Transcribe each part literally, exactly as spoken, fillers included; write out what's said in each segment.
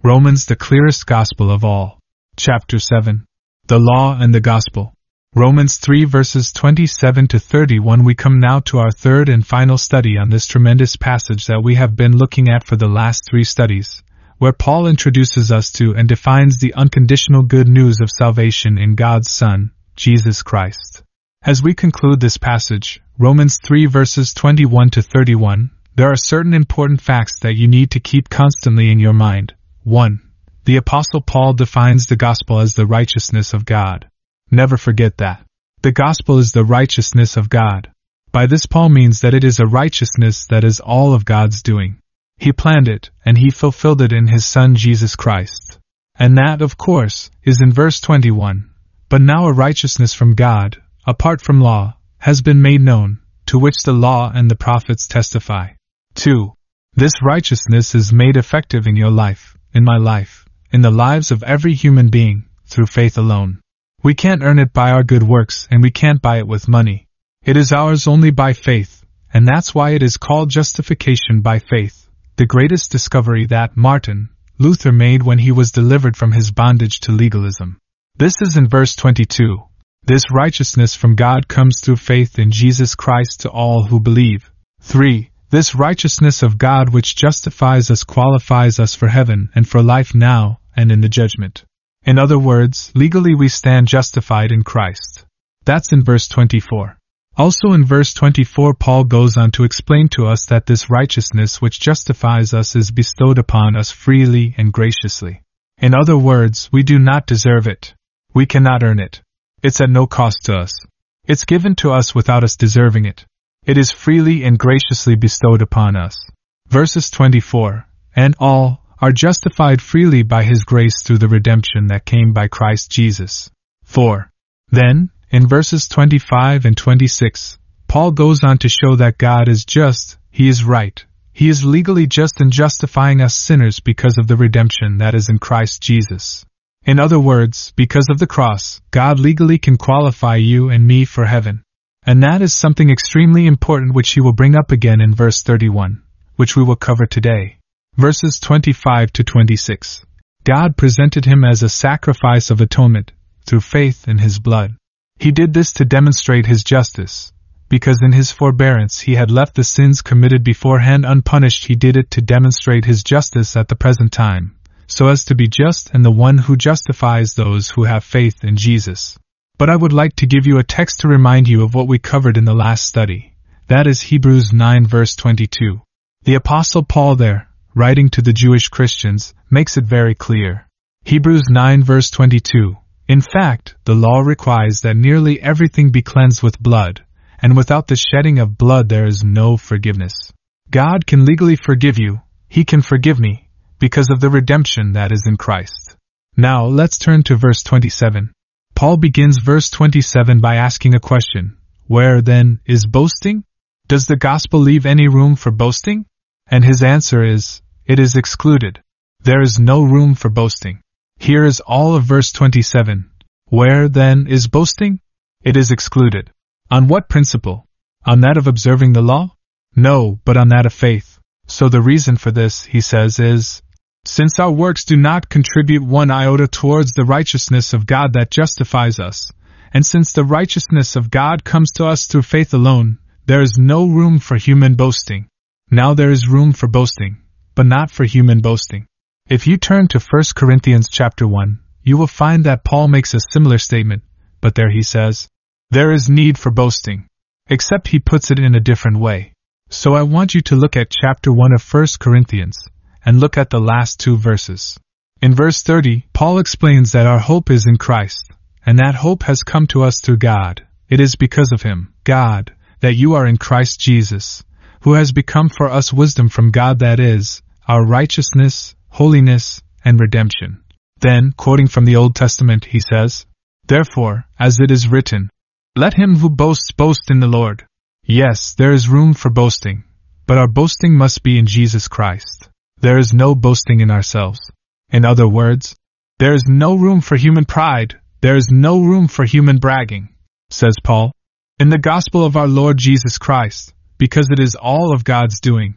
Romans, the clearest gospel of all. Chapter seven. The Law and the Gospel. Romans three verses twenty-seven to thirty-one. We come now to our third and final study on this tremendous passage that we have been looking at for the last three studies, where Paul introduces us to and defines the unconditional good news of salvation in God's Son, Jesus Christ. As we conclude this passage, Romans three verses twenty-one to thirty-one, there are certain important facts that you need to keep constantly in your mind. one. The Apostle Paul defines the gospel as the righteousness of God. Never forget that. The gospel is the righteousness of God. By this Paul means that it is a righteousness that is all of God's doing. He planned it, and he fulfilled it in his Son Jesus Christ. And that, of course, is in verse twenty-one. But now a righteousness from God, apart from law, has been made known, to which the law and the prophets testify. two. This righteousness is made effective in your life, in my life, in the lives of every human being, through faith alone. We can't earn it by our good works, and we can't buy it with money. It is ours only by faith, and that's why it is called justification by faith, the greatest discovery that Martin Luther made when he was delivered from his bondage to legalism. This is in verse twenty-two. This righteousness from God comes through faith in Jesus Christ to all who believe. three. This righteousness of God which justifies us qualifies us for heaven and for life now and in the judgment. In other words, legally we stand justified in Christ. That's in verse twenty-four. Also in verse twenty-four, Paul goes on to explain to us that this righteousness which justifies us is bestowed upon us freely and graciously. In other words, we do not deserve it. We cannot earn it. It's at no cost to us. It's given to us without us deserving it. It is freely and graciously bestowed upon us. Verses twenty-four, and all are justified freely by His grace through the redemption that came by Christ Jesus. four. Then, in verses twenty-five and twenty-six, Paul goes on to show that God is just, He is right, He is legally just in justifying us sinners because of the redemption that is in Christ Jesus. In other words, because of the cross, God legally can qualify you and me for heaven. And that is something extremely important which He will bring up again in verse thirty-one, which we will cover today. Verses twenty-five to twenty-six. God presented Him as a sacrifice of atonement, through faith in His blood. He did this to demonstrate His justice, because in His forbearance He had left the sins committed beforehand unpunished. He did it to demonstrate His justice at the present time, so as to be just and the one who justifies those who have faith in Jesus. But I would like to give you a text to remind you of what we covered in the last study. That is Hebrews nine verse twenty-two. The Apostle Paul there, writing to the Jewish Christians, makes it very clear. Hebrews nine verse twenty-two. In fact, the law requires that nearly everything be cleansed with blood, and without the shedding of blood there is no forgiveness. God can legally forgive you, He can forgive me, because of the redemption that is in Christ. Now let's turn to verse twenty-seven. Paul begins verse twenty-seven by asking a question. Where, then, is boasting? Does the gospel leave any room for boasting? And his answer is, it is excluded. There is no room for boasting. Here is all of verse twenty-seven. Where, then, is boasting? It is excluded. On what principle? On that of observing the law? No, but on that of faith. So the reason for this, he says, is, since our works do not contribute one iota towards the righteousness of God that justifies us, and since the righteousness of God comes to us through faith alone, there is no room for human boasting. Now there is room for boasting, but not for human boasting. If you turn to First Corinthians chapter one, you will find that Paul makes a similar statement, but there he says, there is need for boasting. Except he puts it in a different way. So I want you to look at chapter one of First Corinthians, and look at the last two verses. In verse thirty, Paul explains that our hope is in Christ, and that hope has come to us through God. It is because of Him, God, that you are in Christ Jesus, who has become for us wisdom from God, that is, our righteousness, holiness, and redemption. Then, quoting from the Old Testament, he says, therefore, as it is written, let him who boasts boast in the Lord. Yes, there is room for boasting, but our boasting must be in Jesus Christ. There is no boasting in ourselves. In other words, there is no room for human pride, there is no room for human bragging, says Paul, in the gospel of our Lord Jesus Christ, because it is all of God's doing.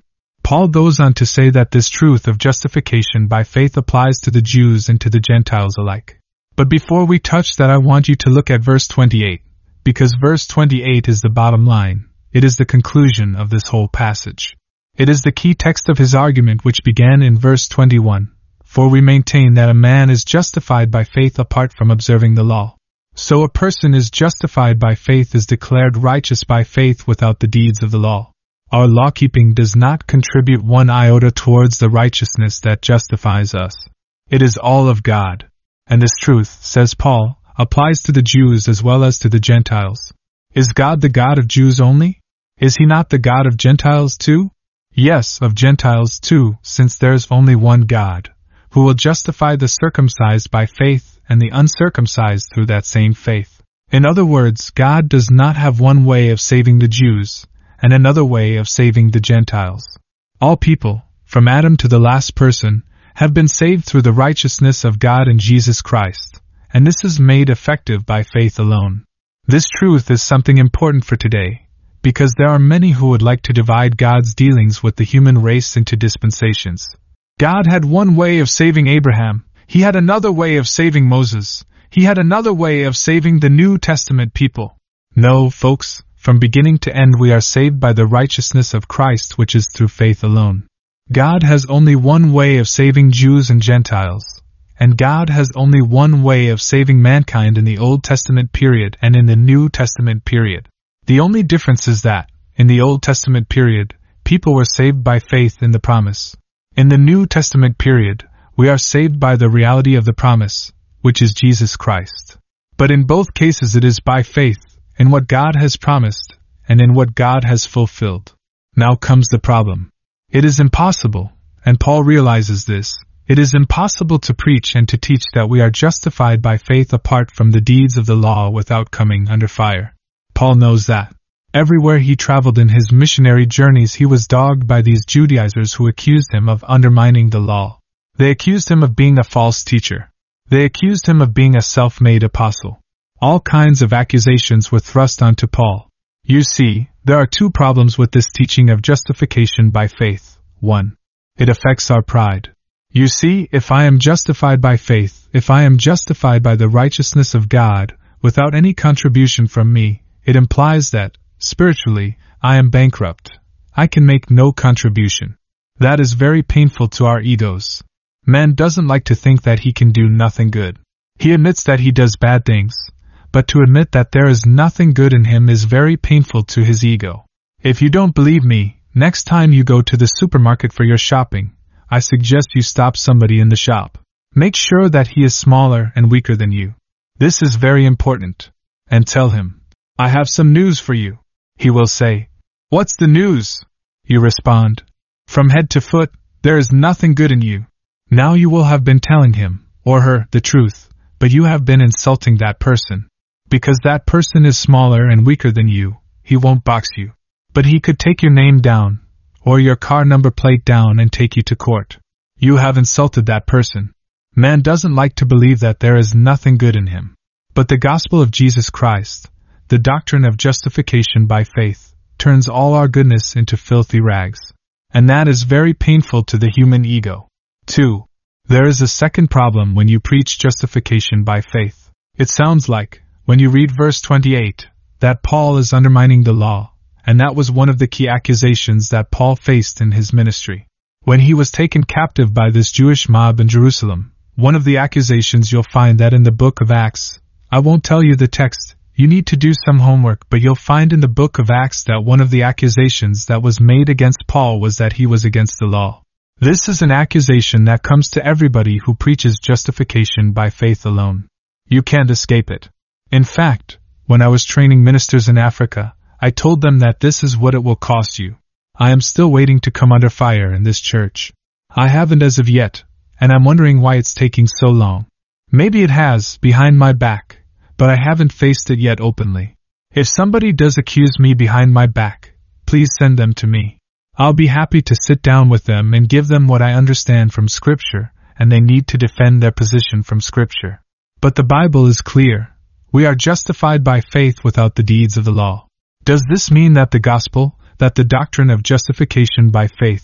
Paul goes on to say that this truth of justification by faith applies to the Jews and to the Gentiles alike. But before we touch that, I want you to look at verse twenty-eight, because verse twenty-eight is the bottom line. It is the conclusion of this whole passage. It is the key text of his argument, which began in verse twenty-one. For we maintain that a man is justified by faith apart from observing the law. So a person is justified by faith, is declared righteous by faith without the deeds of the law. Our law-keeping does not contribute one iota towards the righteousness that justifies us. It is all of God. And this truth, says Paul, applies to the Jews as well as to the Gentiles. Is God the God of Jews only? Is he not the God of Gentiles too? Yes, of Gentiles too, since there's only one God, who will justify the circumcised by faith and the uncircumcised through that same faith. In other words, God does not have one way of saving the Jews and another way of saving the Gentiles. All people, from Adam to the last person, have been saved through the righteousness of God in Jesus Christ, and this is made effective by faith alone. This truth is something important for today, because there are many who would like to divide God's dealings with the human race into dispensations. God had one way of saving Abraham, he had another way of saving Moses, he had another way of saving the New Testament people. No, folks, from beginning to end we are saved by the righteousness of Christ, which is through faith alone. God has only one way of saving Jews and Gentiles, and God has only one way of saving mankind in the Old Testament period and in the New Testament period. The only difference is that, in the Old Testament period, people were saved by faith in the promise. In the New Testament period, we are saved by the reality of the promise, which is Jesus Christ. But in both cases it is by faith, in what God has promised, and in what God has fulfilled. Now comes the problem. It is impossible, and Paul realizes this, it is impossible to preach and to teach that we are justified by faith apart from the deeds of the law without coming under fire. Paul knows that. Everywhere he traveled in his missionary journeys he was dogged by these Judaizers who accused him of undermining the law. They accused him of being a false teacher. They accused him of being a self-made apostle. All kinds of accusations were thrust onto Paul. You see, there are two problems with this teaching of justification by faith. One, it affects our pride. You see, if I am justified by faith, if I am justified by the righteousness of God, without any contribution from me, it implies that, spiritually, I am bankrupt. I can make no contribution. That is very painful to our egos. Man doesn't like to think that he can do nothing good. He admits that he does bad things, but to admit that there is nothing good in him is very painful to his ego. If you don't believe me, next time you go to the supermarket for your shopping, I suggest you stop somebody in the shop. Make sure that he is smaller and weaker than you. This is very important. And tell him, I have some news for you. He will say, what's the news? You respond, from head to foot, there is nothing good in you. Now you will have been telling him, or her, the truth, but you have been insulting that person. Because that person is smaller and weaker than you, he won't box you. But he could take your name down, or your car number plate down and take you to court. You have insulted that person. Man doesn't like to believe that there is nothing good in him. But the gospel of Jesus Christ, the doctrine of justification by faith, turns all our goodness into filthy rags. And that is very painful to the human ego. two. There is a second problem when you preach justification by faith. It sounds like, when you read verse twenty-eight, that Paul is undermining the law, and that was one of the key accusations that Paul faced in his ministry. When he was taken captive by this Jewish mob in Jerusalem, one of the accusations you'll find that in the book of Acts, I won't tell you the text, you need to do some homework, but you'll find in the book of Acts that one of the accusations that was made against Paul was that he was against the law. This is an accusation that comes to everybody who preaches justification by faith alone. You can't escape it. In fact, when I was training ministers in Africa, I told them that this is what it will cost you. I am still waiting to come under fire in this church. I haven't as of yet, and I'm wondering why it's taking so long. Maybe it has, behind my back, but I haven't faced it yet openly. If somebody does accuse me behind my back, please send them to me. I'll be happy to sit down with them and give them what I understand from Scripture, and they need to defend their position from Scripture. But the Bible is clear. We are justified by faith without the deeds of the law. Does this mean that the gospel, that the doctrine of justification by faith,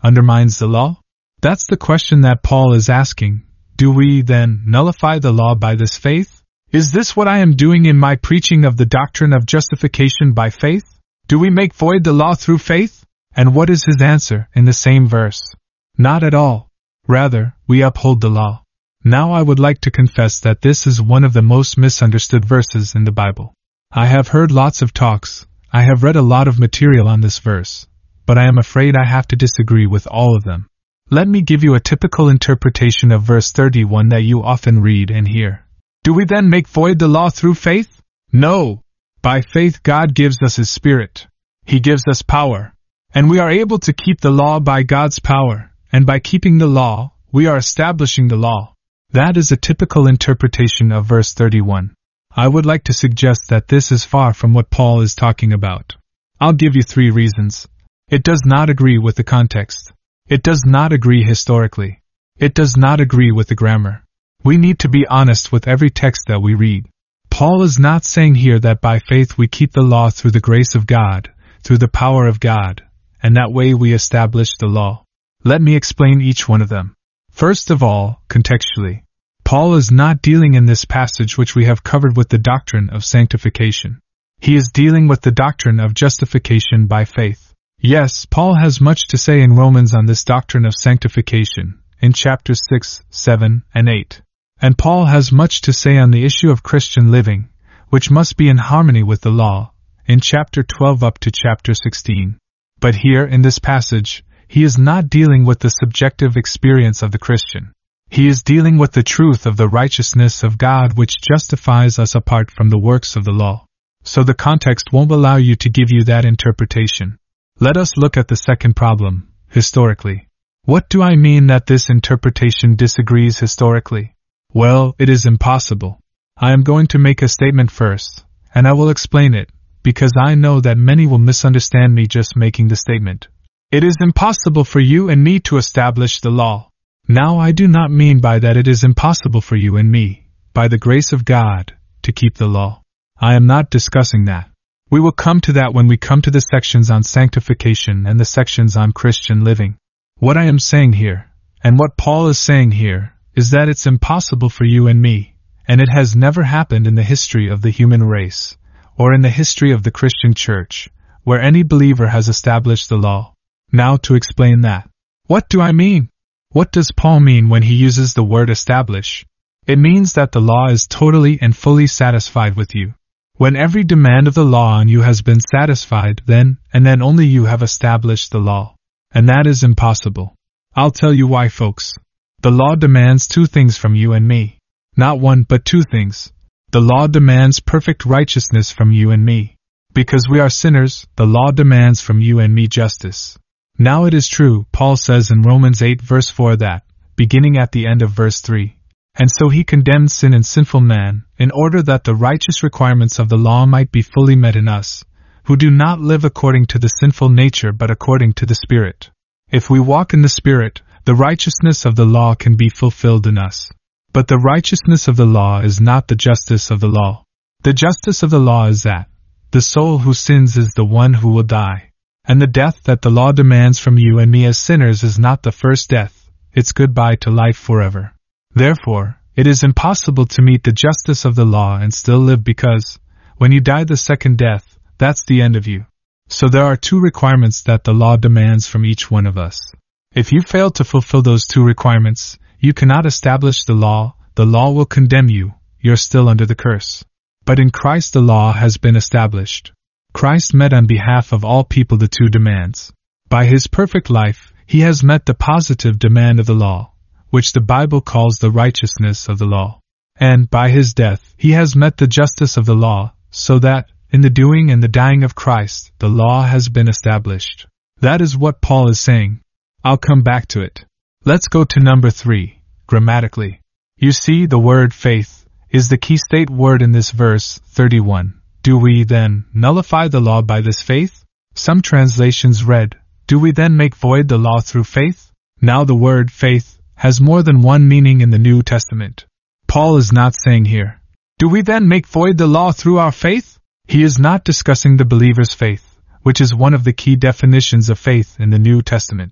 undermines the law? That's the question that Paul is asking. Do we, then, nullify the law by this faith? Is this what I am doing in my preaching of the doctrine of justification by faith? Do we make void the law through faith? And what is his answer in the same verse? Not at all. Rather, we uphold the law. Now I would like to confess that this is one of the most misunderstood verses in the Bible. I have heard lots of talks, I have read a lot of material on this verse, but I am afraid I have to disagree with all of them. Let me give you a typical interpretation of verse thirty-one that you often read and hear. Do we then make void the law through faith? No. By faith God gives us His Spirit. He gives us power. And we are able to keep the law by God's power, and by keeping the law, we are establishing the law. That is a typical interpretation of verse thirty-one. I would like to suggest that this is far from what Paul is talking about. I'll give you three reasons. It does not agree with the context. It does not agree historically. It does not agree with the grammar. We need to be honest with every text that we read. Paul is not saying here that by faith we keep the law through the grace of God, through the power of God, and that way we establish the law. Let me explain each one of them. First of all, contextually, Paul is not dealing in this passage which we have covered with the doctrine of sanctification. He is dealing with the doctrine of justification by faith. Yes, Paul has much to say in Romans on this doctrine of sanctification, in chapters six, seven, and eight. And Paul has much to say on the issue of Christian living, which must be in harmony with the law, in chapter twelve up to chapter sixteen. But here in this passage, he is not dealing with the subjective experience of the Christian. He is dealing with the truth of the righteousness of God which justifies us apart from the works of the law. So the context won't allow you to give you that interpretation. Let us look at the second problem, historically. What do I mean that this interpretation disagrees historically? Well, it is impossible. I am going to make a statement first, and I will explain it, because I know that many will misunderstand me just making the statement. It is impossible for you and me to establish the law. Now I do not mean by that it is impossible for you and me, by the grace of God, to keep the law. I am not discussing that. We will come to that when we come to the sections on sanctification and the sections on Christian living. What I am saying here, and what Paul is saying here, is that it's impossible for you and me, and it has never happened in the history of the human race, or in the history of the Christian church, where any believer has established the law. Now to explain that. What do I mean? What does Paul mean when he uses the word establish? It means that the law is totally and fully satisfied with you. When every demand of the law on you has been satisfied, then, and then only you have established the law. And that is impossible. I'll tell you why, folks. The law demands two things from you and me. Not one, but two things. The law demands perfect righteousness from you and me. Because we are sinners, the law demands from you and me justice. Now it is true, Paul says in Romans eight verse four that, beginning at the end of verse three, and so he condemned sin and sinful man, in order that the righteous requirements of the law might be fully met in us, who do not live according to the sinful nature but according to the Spirit. If we walk in the Spirit, the righteousness of the law can be fulfilled in us. But the righteousness of the law is not the justice of the law. The justice of the law is that the soul who sins is the one who will die. And the death that the law demands from you and me as sinners is not the first death, it's goodbye to life forever. Therefore, it is impossible to meet the justice of the law and still live because, when you die the second death, that's the end of you. So there are two requirements that the law demands from each one of us. If you fail to fulfill those two requirements, you cannot establish the law, the law will condemn you, you're still under the curse. But in Christ the law has been established. Christ met on behalf of all people the two demands. By his perfect life, he has met the positive demand of the law, which the Bible calls the righteousness of the law. And, by his death, he has met the justice of the law, so that, in the doing and the dying of Christ, the law has been established. That is what Paul is saying. I'll come back to it. Let's go to number three, grammatically. You see, the word faith is the key state word in this verse, thirty-one. Do we, then, nullify the law by this faith? Some translations read, do we then make void the law through faith? Now the word faith has more than one meaning in the New Testament. Paul is not saying here, do we then make void the law through our faith? He is not discussing the believer's faith, which is one of the key definitions of faith in the New Testament.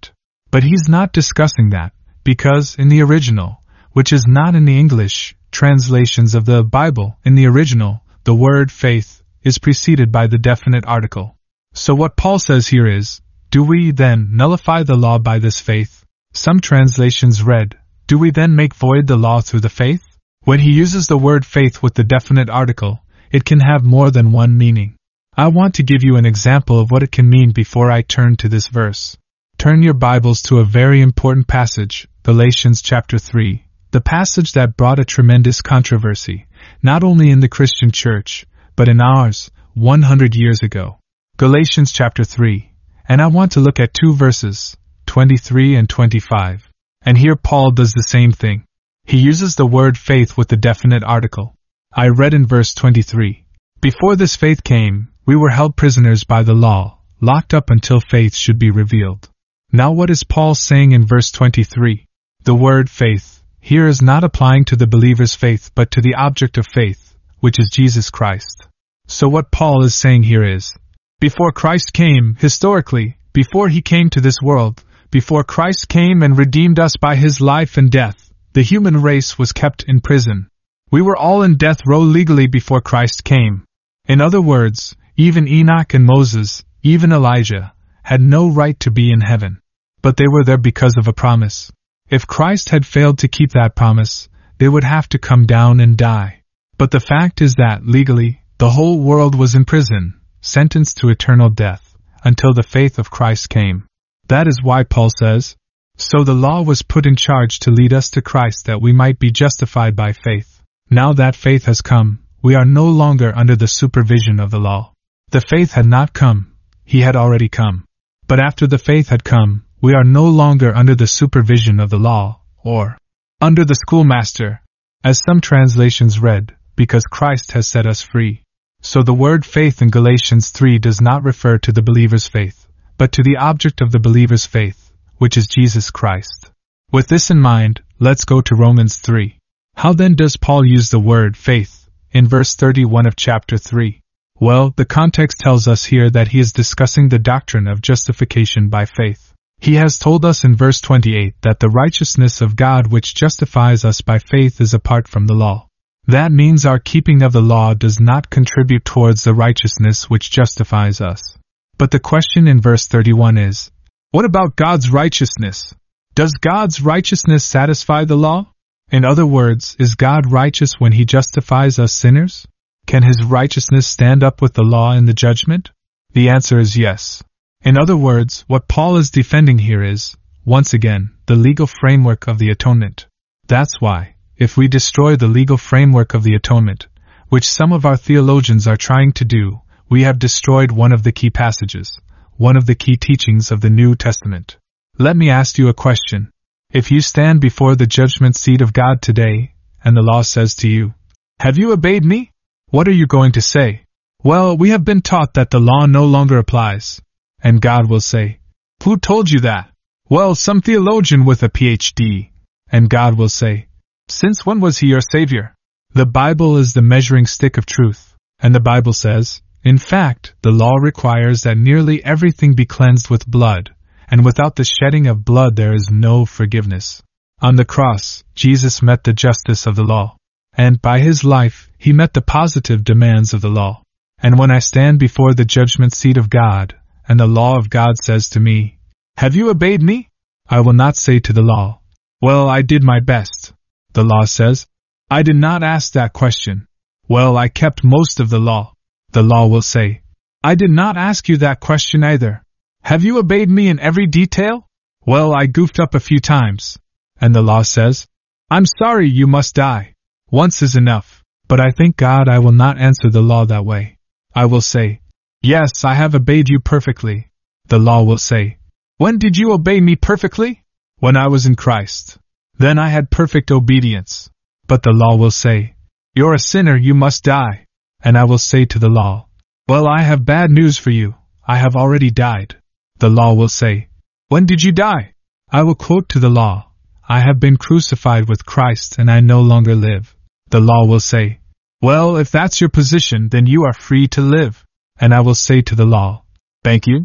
But he's not discussing that, because in the original, which is not in the English translations of the Bible, in the original, the word faith is preceded by the definite article. So what Paul says here is, do we then nullify the law by this faith? Some translations read, do we then make void the law through the faith? When he uses the word faith with the definite article, it can have more than one meaning. I want to give you an example of what it can mean before I turn to this verse. Turn your Bibles to a very important passage, Galatians chapter three, the passage that brought a tremendous controversy, not only in the Christian church, but in ours, one hundred years ago. Galatians chapter three, and I want to look at two verses, twenty-three and twenty-five. And here Paul does the same thing. He uses the word faith with the definite article. I read in verse twenty-three, before this faith came, we were held prisoners by the law, locked up until faith should be revealed. Now what is Paul saying in verse twenty-three? The word faith here is not applying to the believer's faith but to the object of faith, which is Jesus Christ. So what Paul is saying here is, before Christ came, historically, before he came to this world, before Christ came and redeemed us by his life and death, the human race was kept in prison. We were all in death row legally before Christ came. In other words, even Enoch and Moses, even Elijah, had no right to be in heaven. But they were there because of a promise. If Christ had failed to keep that promise, they would have to come down and die. But the fact is that, legally, the whole world was in prison, sentenced to eternal death, until the faith of Christ came. That is why Paul says, so the law was put in charge to lead us to Christ that we might be justified by faith. Now that faith has come, we are no longer under the supervision of the law. The faith had not come, he had already come. But after the faith had come, we are no longer under the supervision of the law, or under the schoolmaster, as some translations read, because Christ has set us free. So the word faith in Galatians three does not refer to the believer's faith, but to the object of the believer's faith, which is Jesus Christ. With this in mind, let's go to Romans three. How then does Paul use the word faith in verse thirty-one of chapter three? Well, the context tells us here that he is discussing the doctrine of justification by faith. He has told us in verse twenty-eight that the righteousness of God which justifies us by faith is apart from the law. That means our keeping of the law does not contribute towards the righteousness which justifies us. But the question in verse thirty-one is, what about God's righteousness? Does God's righteousness satisfy the law? In other words, is God righteous when he justifies us sinners? Can his righteousness stand up with the law in the judgment? The answer is yes. In other words, what Paul is defending here is, once again, the legal framework of the atonement. That's why, if we destroy the legal framework of the atonement, which some of our theologians are trying to do, we have destroyed one of the key passages, one of the key teachings of the New Testament. Let me ask you a question. If you stand before the judgment seat of God today, and the law says to you, have you obeyed me? What are you going to say? Well, we have been taught that the law no longer applies. And God will say, who told you that? Well, some theologian with a P H D. And God will say, since when was he your Savior? The Bible is the measuring stick of truth, and the Bible says, in fact, the law requires that nearly everything be cleansed with blood, and without the shedding of blood there is no forgiveness. On the cross, Jesus met the justice of the law, and by his life, he met the positive demands of the law. And when I stand before the judgment seat of God, and the law of God says to me, have you obeyed me? I will not say to the law, well, I did my best. The law says, I did not ask that question. Well, I kept most of the law. The law will say, I did not ask you that question either. Have you obeyed me in every detail? Well, I goofed up a few times. And the law says, I'm sorry, you must die. Once is enough. But I thank God I will not answer the law that way. I will say, yes, I have obeyed you perfectly. The law will say, when did you obey me perfectly? When I was in Christ. Then I had perfect obedience. But the law will say, you're a sinner, you must die. And I will say to the law, well, I have bad news for you. I have already died. The law will say, when did you die? I will quote to the law, I have been crucified with Christ and I no longer live. The law will say, well, if that's your position, then you are free to live. And I will say to the law, thank you.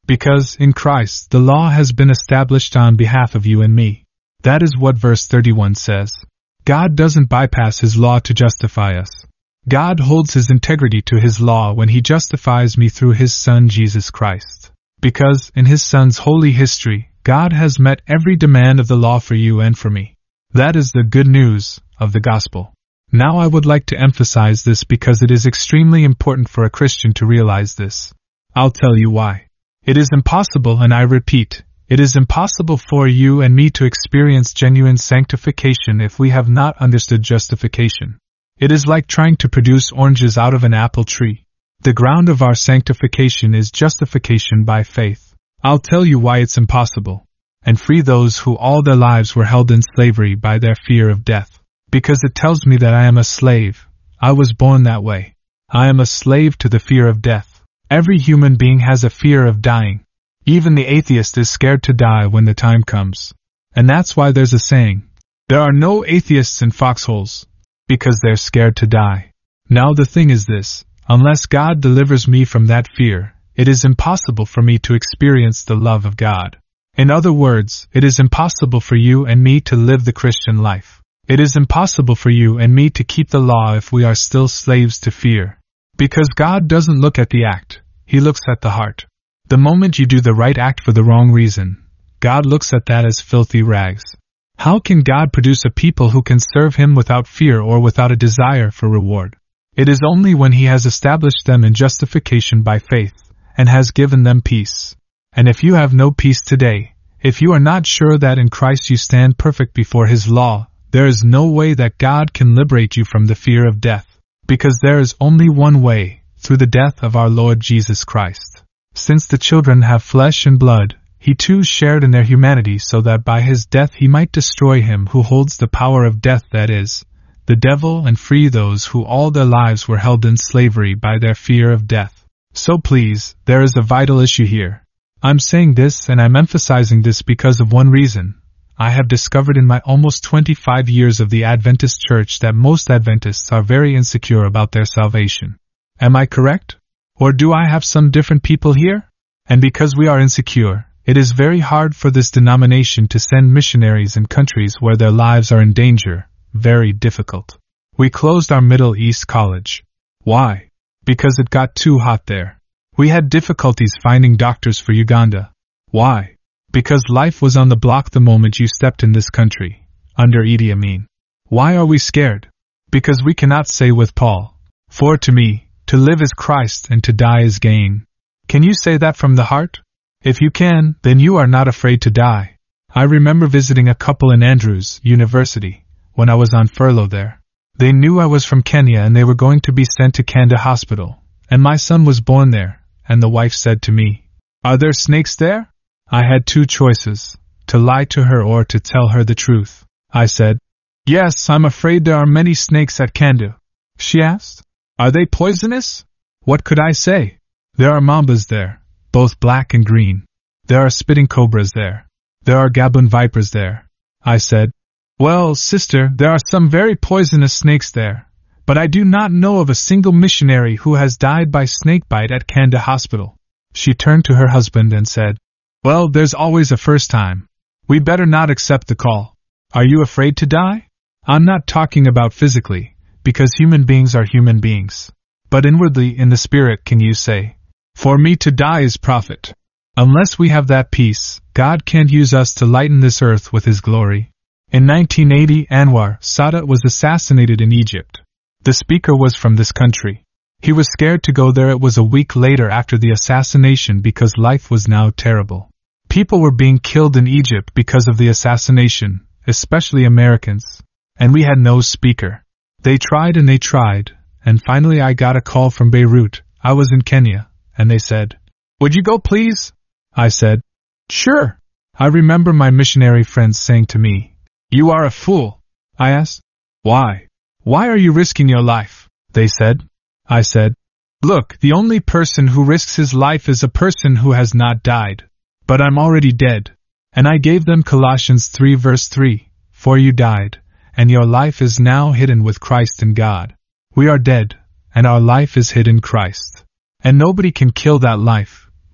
Because, in Christ, the law has been established on behalf of you and me. That is what verse thirty-one says. God doesn't bypass His law to justify us. God holds His integrity to His law when He justifies me through His Son Jesus Christ. Because, in His Son's holy history, God has met every demand of the law for you and for me. That is the good news of the gospel. Now I would like to emphasize this because it is extremely important for a Christian to realize this. I'll tell you why. It is impossible, and I repeat, it is impossible for you and me to experience genuine sanctification if we have not understood justification. It is like trying to produce oranges out of an apple tree. The ground of our sanctification is justification by faith. I'll tell you why it's impossible. And free those who all their lives were held in slavery by their fear of death. Because it tells me that I am a slave. I was born that way. I am a slave to the fear of death. Every human being has a fear of dying. Even the atheist is scared to die when the time comes. And that's why there's a saying, there are no atheists in foxholes, because they're scared to die. Now the thing is this, unless God delivers me from that fear, it is impossible for me to experience the love of God. In other words, it is impossible for you and me to live the Christian life. It is impossible for you and me to keep the law if we are still slaves to fear. Because God doesn't look at the act, He looks at the heart. The moment you do the right act for the wrong reason, God looks at that as filthy rags. How can God produce a people who can serve Him without fear or without a desire for reward? It is only when He has established them in justification by faith, and has given them peace. And if you have no peace today, if you are not sure that in Christ you stand perfect before His law, there is no way that God can liberate you from the fear of death, because there is only one way, through the death of our Lord Jesus Christ. Since the children have flesh and blood, He too shared in their humanity so that by His death He might destroy him who holds the power of death, that is, the devil, and free those who all their lives were held in slavery by their fear of death. So please, there is a vital issue here. I'm saying this and I'm emphasizing this because of one reason. I have discovered in my almost twenty-five years of the Adventist Church that most Adventists are very insecure about their salvation. Am I correct? Or do I have some different people here? And because we are insecure, it is very hard for this denomination to send missionaries in countries where their lives are in danger. Very difficult. We closed our Middle East college. Why? Because it got too hot there. We had difficulties finding doctors for Uganda. Why? Because life was on the block the moment you stepped in this country, under Idi Amin. Why are we scared? Because we cannot say with Paul, "For to me, to live is Christ and to die is gain." Can you say that from the heart? If you can, then you are not afraid to die. I remember visiting a couple in Andrews University, when I was on furlough there. They knew I was from Kenya and they were going to be sent to Kanda Hospital, and my son was born there, and the wife said to me, "Are there snakes there?" I had two choices, to lie to her or to tell her the truth. I said, "Yes, I'm afraid there are many snakes at Kanda." She asked, "Are they poisonous?" What could I say? There are mambas there, both black and green. There are spitting cobras there. There are Gabon vipers there. I said, "Well, sister, there are some very poisonous snakes there, but I do not know of a single missionary who has died by snakebite at Kanda Hospital." She turned to her husband and said, "Well, there's always a first time. We better not accept the call. Are you afraid to die?" I'm not talking about physically, because human beings are human beings. But inwardly in the spirit can you say, "For me to die is profit"? Unless we have that peace, God can't use us to lighten this earth with His glory. In nineteen eighty, Anwar Sadat was assassinated in Egypt. The speaker was from this country. He was scared to go there. It was a week later after the assassination because life was now terrible. People were being killed in Egypt because of the assassination, especially Americans. And we had no speaker. They tried and they tried, and finally I got a call from Beirut. I was in Kenya, and they said, "Would you go please?" I said, "Sure." I remember my missionary friends saying to me, "You are a fool." I asked, "Why? Why are you risking your life?" They said. I said, "Look, the only person who risks his life is a person who has not died. But I'm already dead." And I gave them Colossians three verse three, "For you died, and your life is now hidden with Christ in God." We are dead, and our life is hid in Christ. And nobody can kill that life,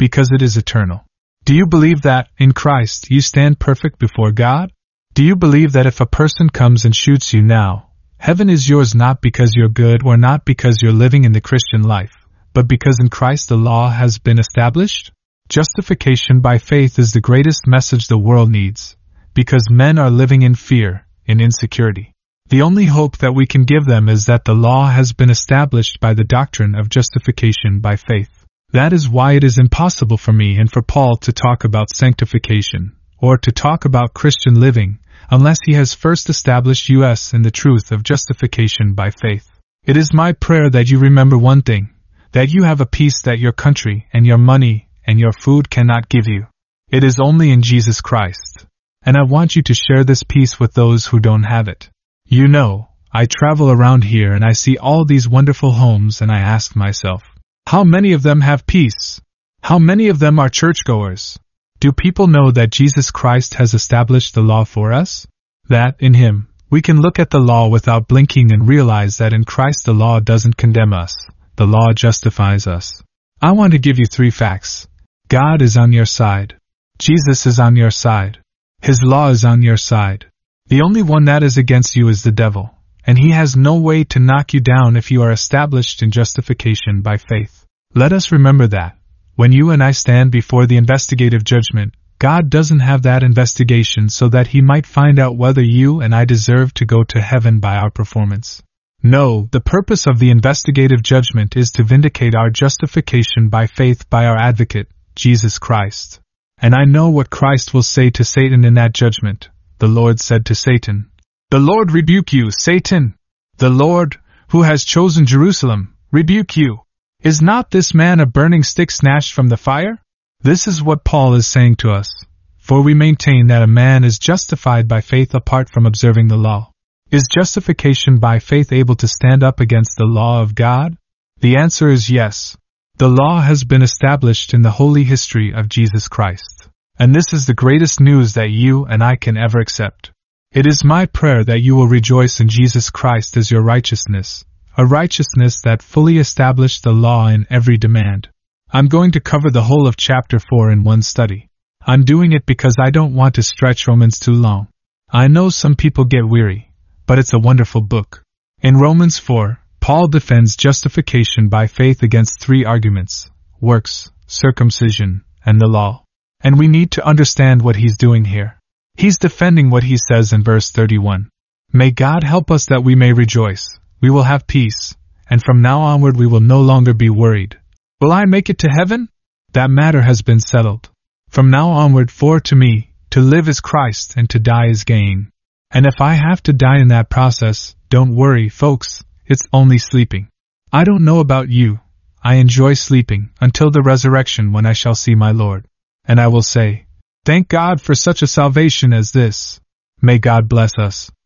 Because it is eternal. Do you believe that, in Christ, you stand perfect before God? Do you believe that if a person comes and shoots you now, heaven is yours not because you're good or not because you're living in the Christian life, but because in Christ the law has been established? Justification by faith is the greatest message the world needs, because men are living in fear, in insecurity. The only hope that we can give them is that the law has been established by the doctrine of justification by faith. That is why it is impossible for me and for Paul to talk about sanctification, or to talk about Christian living, unless he has first established us in the truth of justification by faith. It is my prayer that you remember one thing, that you have a peace that your country and your money and your food cannot give you. It is only in Jesus Christ. And I want you to share this peace with those who don't have it. You know, I travel around here and I see all these wonderful homes and I ask myself, how many of them have peace? How many of them are churchgoers? Do people know that Jesus Christ has established the law for us? That, in Him, we can look at the law without blinking and realize that in Christ the law doesn't condemn us, the law justifies us. I want to give you three facts. God is on your side. Jesus is on your side. His law is on your side. The only one that is against you is the devil, and he has no way to knock you down if you are established in justification by faith. Let us remember that, when you and I stand before the investigative judgment, God doesn't have that investigation so that He might find out whether you and I deserve to go to heaven by our performance. No, the purpose of the investigative judgment is to vindicate our justification by faith by our advocate, Jesus Christ. And I know what Christ will say to Satan in that judgment. The Lord said to Satan, "The Lord rebuke you, Satan! The Lord, who has chosen Jerusalem, rebuke you! Is not this man a burning stick snatched from the fire?" This is what Paul is saying to us. For we maintain that a man is justified by faith apart from observing the law. Is justification by faith able to stand up against the law of God? The answer is yes. The law has been established in the holy history of Jesus Christ. And this is the greatest news that you and I can ever accept. It is my prayer that you will rejoice in Jesus Christ as your righteousness, a righteousness that fully established the law in every demand. I'm going to cover the whole of chapter four in one study. I'm doing it because I don't want to stretch Romans too long. I know some people get weary, but it's a wonderful book. In Romans four, Paul defends justification by faith against three arguments: works, circumcision, and the law. And we need to understand what he's doing here. He's defending what he says in verse thirty-one. May God help us that we may rejoice, we will have peace, and from now onward we will no longer be worried. Will I make it to heaven? That matter has been settled. From now onward, for to me, to live is Christ and to die is gain. And if I have to die in that process, don't worry, folks, it's only sleeping. I don't know about you, I enjoy sleeping until the resurrection when I shall see my Lord. And I will say, thank God for such a salvation as this. May God bless us.